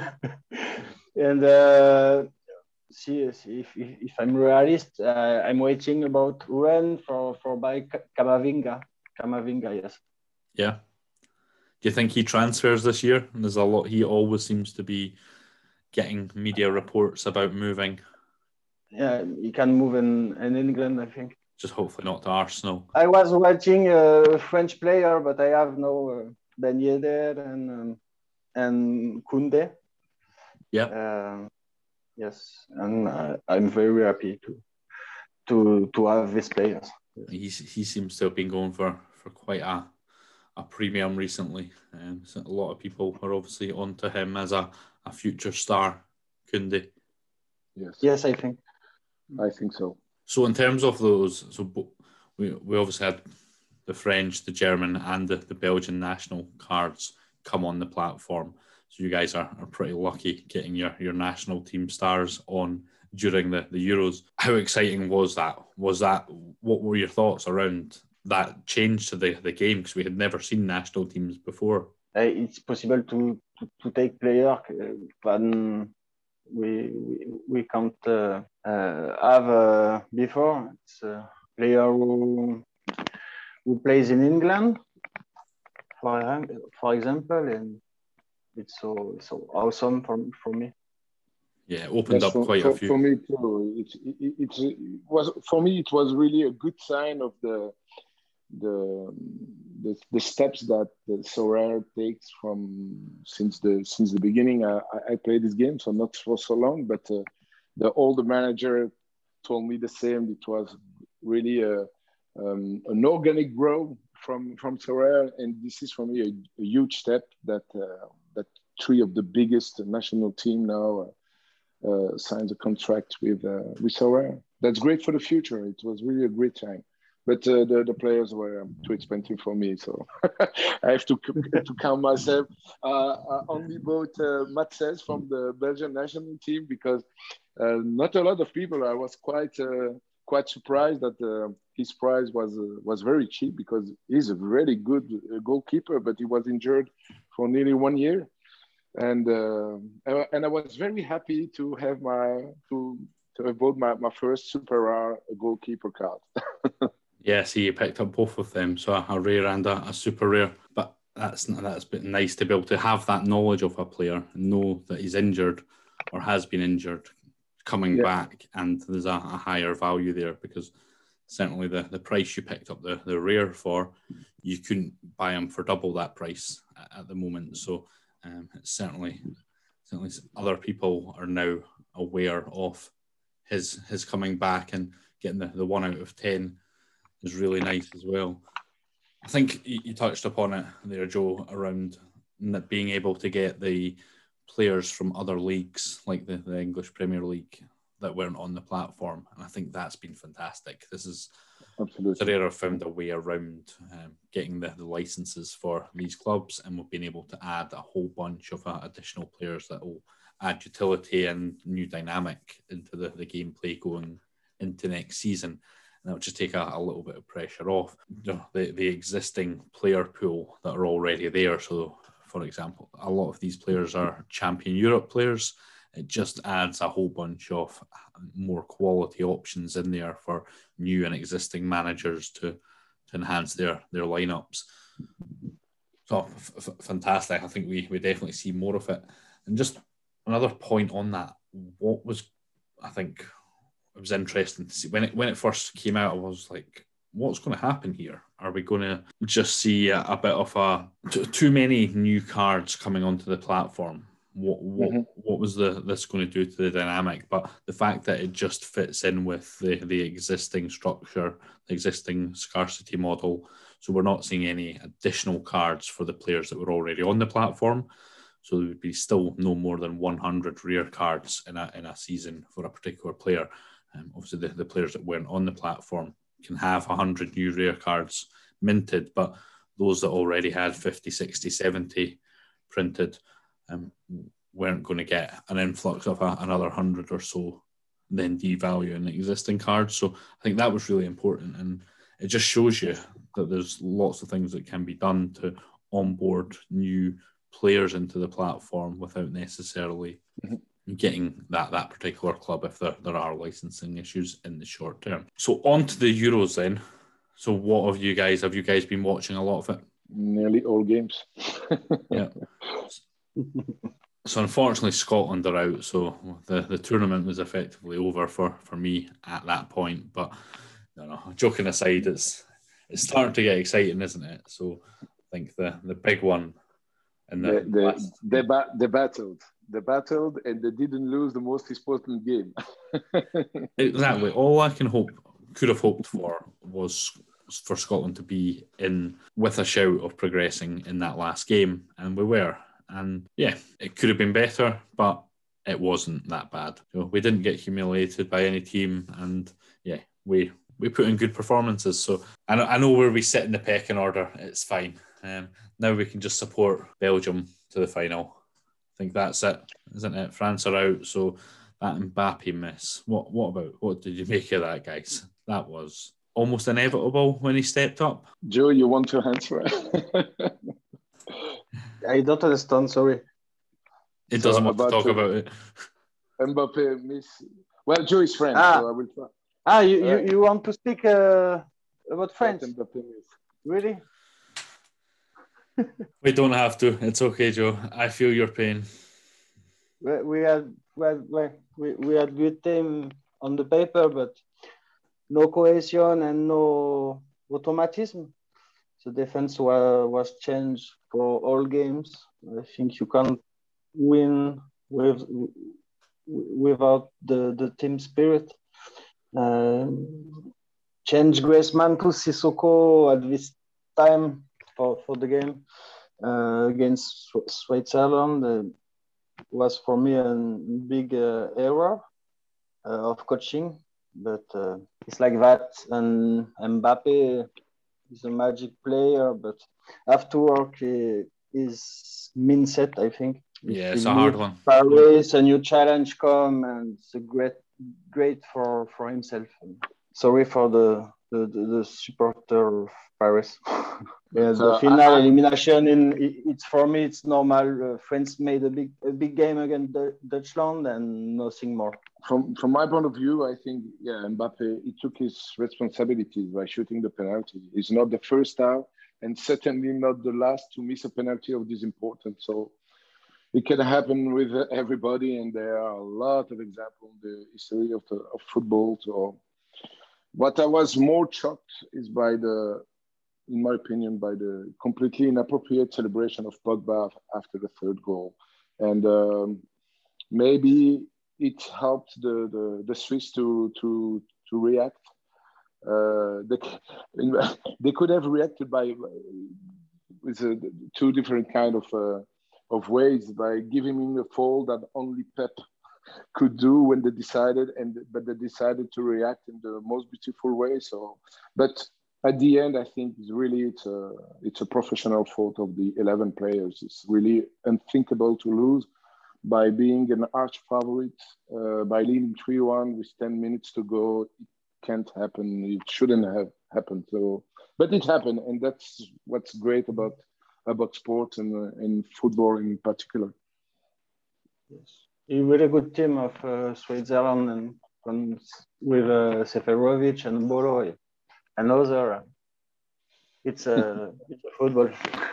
And uh, see, see, if, if, if I'm realist, uh, I'm waiting about run for for by Camavinga. Camavinga, yes. Yeah. Do you think he transfers this year? And there's a lot. He always seems to be getting media reports about moving. Yeah, he can move in, in England, I think. Just hopefully not to Arsenal. I was watching a French player, but I have no uh, Ben Yedder and um, and Koundé. Yeah. Uh, yes, and uh, I'm very happy to to to have these players. He's, he seems to have been going for, for quite a a premium recently. Um, so a lot of people are obviously onto him as a, a future star, Koundé. Yes. Yes, I think. I think so. So in terms of those, so we we obviously had the French, the German, and the, the Belgian national cards come on the platform. So you guys are, are pretty lucky getting your, your national team stars on during the, the Euros. How exciting was that? Was that, what were your thoughts around that change to the, the game? Because we had never seen national teams before. Uh, it's possible to, to, to take player uh, when we we, we can't uh, uh, have uh, before. It's a player who, who plays in England, for, for example, and it's so so awesome for, for me. Yeah, it opened Yes, up for, quite for, a few. For me too. It, it, it, it was for me. It was really a good sign of the the the, the steps that the Sorare takes from since the since the beginning. I, I played this game, so not for so long, but uh, the older manager told me the same. It was really a um, an organic growth from from Sorare, and this is for me a, a huge step that uh, that three of the biggest national team now uh, uh, signs a contract with uh, with Sorare. That's great for the future. It was really a great time. But uh, the, the players were um, too expensive for me, so I have to to count myself. Uh, I only bought uh, Matsels from the Belgian national team because uh, not a lot of people. I was quite uh, quite surprised that uh, his price was uh, was very cheap because he's a really good uh, goalkeeper, but he was injured for nearly one year, and uh, and I was very happy to have my to to have bought my, my first super rare goalkeeper card. Yeah, see, you picked up both of them, so a rare and a, a super rare. But that's that's been nice to be able to have that knowledge of a player and know that he's injured or has been injured, coming Yeah. back, and there's a, a higher value there because certainly the, the price you picked up the, the rare for, you couldn't buy him for double that price at, at the moment. So um, it's certainly certainly other people are now aware of his his coming back, and getting the, the one out of ten is really nice as well. I think you touched upon it there, Joe, around being able to get the players from other leagues like the, the English Premier League that weren't on the platform. And I think that's been fantastic. This is Absolutely. Sorare found a way around um, getting the, the licenses for these clubs, and we've been able to add a whole bunch of uh, additional players that will add utility and new dynamic into the, the gameplay going into next season. And that'll just take a, a little bit of pressure off you know, the, the existing player pool that are already there. So, for example, a lot of these players are Champion Europe players. It just adds a whole bunch of more quality options in there for new and existing managers to, to enhance their, their lineups. So, f- f- fantastic. I think we, we definitely see more of it. And just another point on that, what was, I think, it was interesting to see when it when it first came out. I was like, "What's going to happen here? Are we going to just see a, a bit of a t- too many new cards coming onto the platform? What what mm-hmm. what was the this going to do to the dynamic?" But the fact that it just fits in with the the existing structure, the existing scarcity model, so we're not seeing any additional cards for the players that were already on the platform. So there would be still no more than one hundred rare cards in a in a season for a particular player. Um, obviously, the, the players that weren't on the platform can have one hundred new rare cards minted, but those that already had fifty, sixty, seventy printed, um, weren't going to get an influx of a, another hundred or so, then devaluing existing cards. So I think that was really important, and it just shows you that there's lots of things that can be done to onboard new players into the platform without necessarily mm-hmm. getting that that particular club if there, there are licensing issues in the short term. So on to the Euros then. So what have you guys, have you guys been watching a lot of it? Nearly all games. Yeah. So unfortunately Scotland are out, so the, the tournament was effectively over for, for me at that point. But no, no, joking aside, it's it's starting to get exciting, isn't it? So I think the, the big one and the they, they, last... they, ba- they battled. They battled and they didn't lose the most important game. Exactly. All I can hope could have hoped for was for Scotland to be in with a shout of progressing in that last game, and we were. And yeah, it could have been better, but it wasn't that bad. So we didn't get humiliated by any team, and yeah, we we put in good performances. So I know, I know where we sit in the pecking order. It's fine. Um, now we can just support Belgium to the final. I think that's it, isn't it? France are out, so that Mbappe miss. What what about? What did you make of that, guys? That was almost inevitable when he stepped up. Joe, you want to answer? I don't understand, sorry. It doesn't so want to talk about it. Mbappe miss. Well, Joe is French, ah. so I will try. Ah, you, you, you want to speak uh, about France? Mbappe miss. Really? We don't have to. It's okay, Joe. I feel your pain. We, we had well, we, we had good team on the paper, but no cohesion and no automatism. The defense was, was changed for all games. I think you can't win with without the, the team spirit. Uh, change Griezmann to Sissoko at this time for, for the game uh, against Switzerland uh, was for me a big uh, error uh, of coaching. But uh, it's like that, and Mbappe is a magic player, but afterward uh, his mindset, I think. Yeah, it's a hard one. Paris, a new challenge come, and it's a great, great for, for himself. Sorry for the the, the, the supporter of Paris. Yeah, the uh, final I, I, elimination in it's for me it's normal. Uh, France made a big a big game against D- Dutchland and nothing more. From from my point of view, I think yeah, Mbappe he took his responsibilities by shooting the penalty. He's not the first now, and certainly not the last to miss a penalty of this importance. So it can happen with everybody, and there are a lot of examples in the history of the, of football. So what I was more shocked is by the, in my opinion, by the completely inappropriate celebration of Pogba after the third goal, and um, maybe it helped the, the, the Swiss to to to react. Uh, they, they could have reacted by with uh, two different kind of uh, of ways, by giving him a fall that only Pep could do when they decided, and but they decided to react in the most beautiful way. So, but at the end, I think it's really it's a it's a professional fault of the eleven players. It's really unthinkable to lose by being an arch favorite, uh, by leading three one with ten minutes to go. It can't happen. It shouldn't have happened. So, but it happened, and that's what's great about about sport and uh, and football in particular. Yes, a really good team of uh, Switzerland and, and with uh, Seferovic and Bolo and other. It's a it's a football.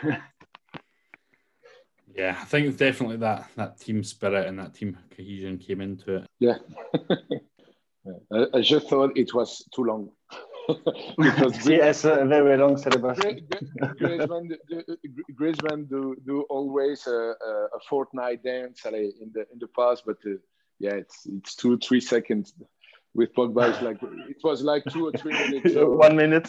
Yeah, I think definitely that that team spirit and that team cohesion came into it. Yeah. I, I just thought it was too long. Because yes, a very long celebration. Griezmann do, Griezmann do, do always a, a fortnight dance in the in the past, but uh, yeah, it's it's two three seconds. With Pogba, it's like it was like two or three minutes. So. One minute.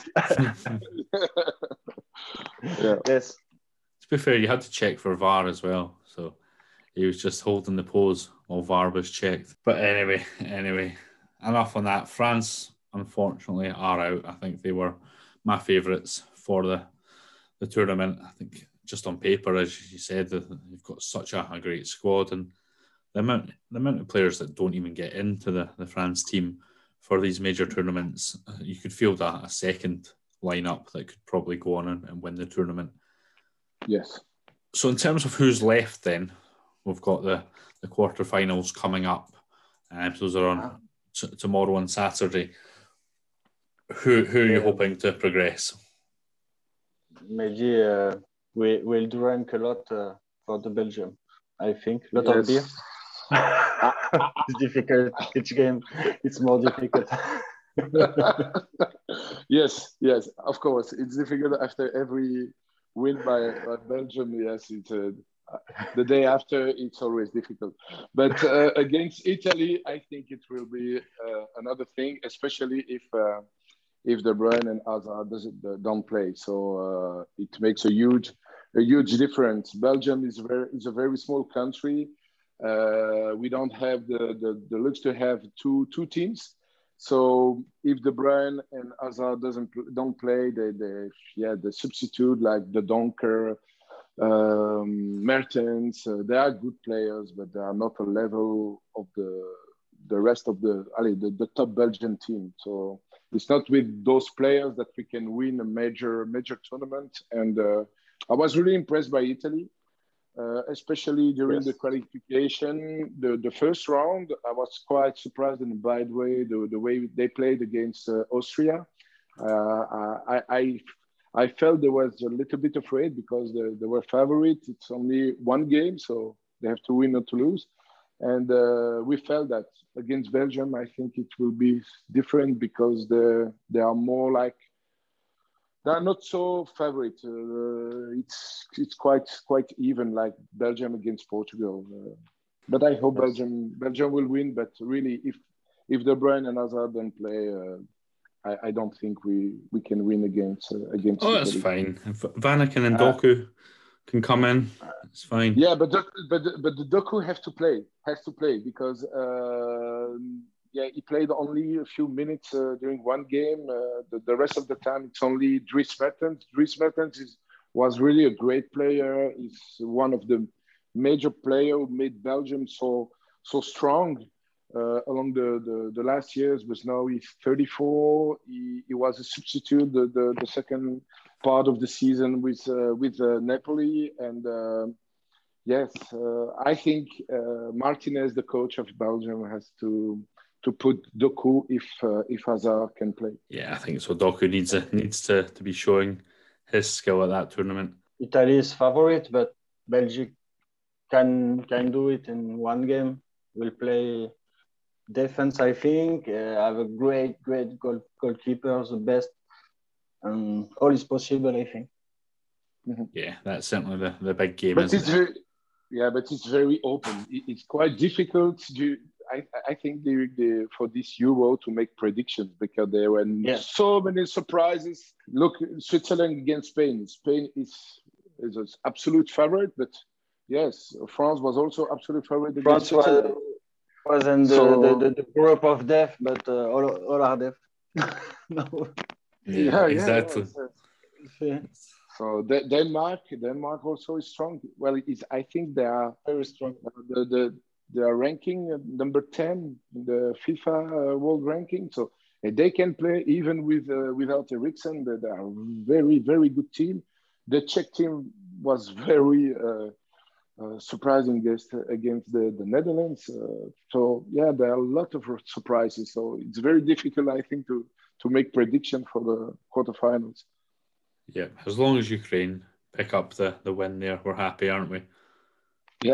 Yeah. Yes. To be fair, you had to check for V A R as well, so he was just holding the pose while V A R was checked. But anyway, anyway, enough on that. France, unfortunately, are out. I think they were my favourites for the the tournament. I think just on paper, as you said, they've got such a, a great squad, and the amount the amount of players that don't even get into the, the France team for these major tournaments, you could field a, a second lineup that could probably go on and, and win the tournament. Yes. So in terms of who's left, then we've got the the quarterfinals coming up. Um, those are on t- tomorrow and Saturday. Who who are you yeah. hoping to progress? Maybe uh, we will drink a lot uh, for the Belgium. I think a lot yes. of beer. It's difficult. Each game, it's more difficult. yes, yes, of course, it's difficult after every win by, by Belgium. Yes, it's uh, the day after. It's always difficult. But uh, against Italy, I think it will be uh, another thing, especially if. Uh, if De Bruyne and Hazard doesn't don't play, so uh, it makes a huge, a huge difference. Belgium is very is a very small country. Uh, we don't have the, the the looks to have two two teams. So if De Bruyne and Hazard doesn't don't play, they they yeah the substitute like the Donker, um, Mertens. Uh, they are good players, but they are not a level of the the rest of the the, the top Belgian team. So. It's not with those players that we can win a major, major tournament. And uh, I was really impressed by Italy, uh, especially during yes. the qualification, the, the first round. I was quite surprised, and by the way, the, the way they played against uh, Austria. Uh, I, I, I felt there was a little bit afraid because they, they were favorite. It's only one game, so they have to win, not to lose. And uh, we felt that against Belgium, I think it will be different because they they are more like they are not so favorite. Uh, it's it's quite quite even, like Belgium against Portugal. Uh, but I hope yes. Belgium Belgium will win. But really, if if De Bruyne and Hazard don't play, uh, I, I don't think we, we can win against uh, against. Oh, Italy. That's fine. If Vanaken and Doku uh, can come in, it's fine. Yeah, but the, but the, but the Doku have to play, has to play because uh, yeah, he played only a few minutes uh, during one game. Uh, the, the rest of the time, it's only Dries Mertens. Dries Mertens is was really a great player. He's one of the major players who made Belgium so so strong uh, along the, the, the last years. But now he's thirty-four. He, he was a substitute the, the, the second part of the season with uh, with uh, Napoli. And uh, yes, uh, I think uh, Martinez, the coach of Belgium, has to to put Doku if uh, if Hazard can play. Yeah, I think so. Doku needs a, needs to, to be showing his skill at that tournament. Italy is favorite, but Belgium can can do it in one game. Will play defense, I think. Uh, have a great, great goal, goalkeeper, the best, and all is possible, I think. Mm-hmm. Yeah, that's certainly the, the big game. But isn't it's it? very, yeah, but it's very open. It, it's quite difficult to. I, I think the, the, for this Euro to make predictions because there were yeah. so many surprises. Look, Switzerland against Spain. Spain is is an absolute favorite, but yes, France was also absolute favorite against France Switzerland. Was, was in the, so, the, the, the group of death, but uh, all, all are death. No. Yeah, yeah, exactly. Yeah, yeah. So the, Denmark, Denmark also is strong. Well, it's, I think they are very strong. The, the, they are ranking number ten in the FIFA uh, world ranking. So they can play even with uh, without Eriksen. They are a very, very good team. The Czech team was very uh, uh, surprising against, against the, the Netherlands. Uh, so yeah, there are a lot of surprises. So it's very difficult, I think, to, to make prediction for the quarterfinals. Yeah, as long as Ukraine pick up the, the win there, we're happy, aren't we? Yeah.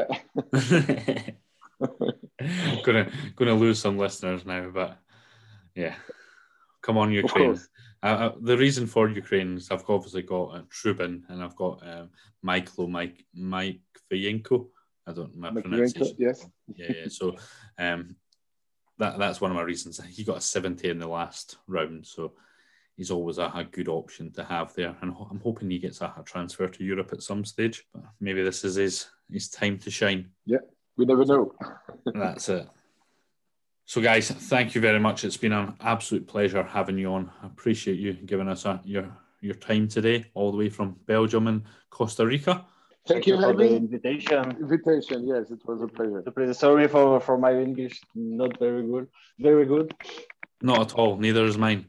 gonna gonna lose some listeners now, but yeah, come on, Ukraine. Uh, uh, the reason for Ukraine is I've obviously got uh, Trubin and I've got um, Michael Mike Mike Vayenko. I don't know my pronunciation. Yes. Yeah, yeah. So um, that that's one of my reasons. He got a seventy in the last round, so he's always a, a good option to have there. And I'm hoping he gets a, a transfer to Europe at some stage. But maybe this is his his time to shine. Yeah. We never know. That's it. So, guys, thank you very much. It's been an absolute pleasure having you on. I appreciate you giving us a, your your time today, all the way from Belgium and Costa Rica. Thank, Thank you, for Jaime. the invitation. Invitation, yes, it was a pleasure. A pleasure. Sorry for, for my English, not very good. Very good. Not at all. Neither is mine.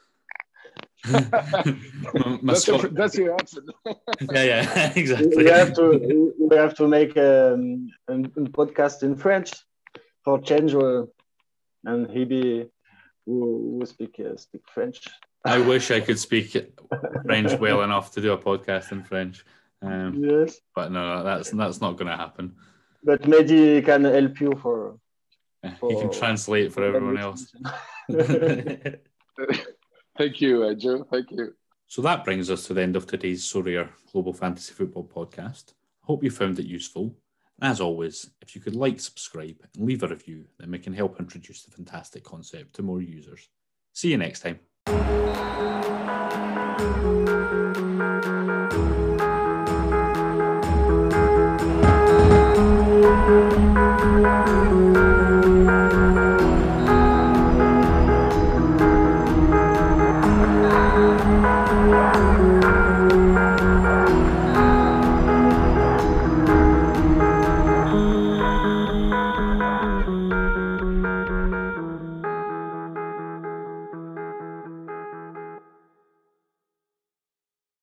my, my that's, a, that's your accent. yeah, yeah, exactly. We have to we have to make um, a, a podcast in French for change, uh, and he be who, who speak uh, speak French. I wish I could speak French well enough to do a podcast in French. Um, yes, but no, that's that's not going to happen. But Mehdi can help you for. for he can translate for everyone else. Thank you, uh, Joe. Thank you. So that brings us to the end of today's Sorare Global Fantasy Football podcast. I hope you found it useful. And as always, if you could like, subscribe, and leave a review, then we can help introduce the fantastic concept to more users. See you next time.